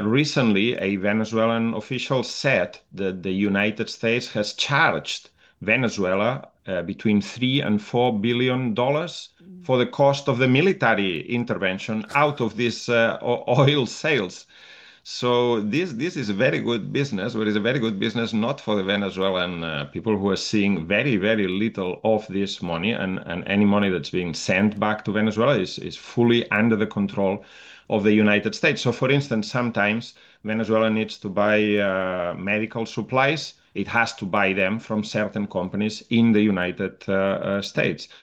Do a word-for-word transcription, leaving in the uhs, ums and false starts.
recently, a Venezuelan official said that the United States has charged Venezuela uh, between three and four billion dollars for the cost of the military intervention out of this uh, oil sales. So this this is a very good business, but it's a very good business not for the Venezuelan uh, people who are seeing very, very little of this money, and, and any money that's being sent back to Venezuela is, is fully under the control of the United States. So for instance, sometimes Venezuela needs to buy uh, medical supplies. It has to buy them from certain companies in the United uh, uh, States.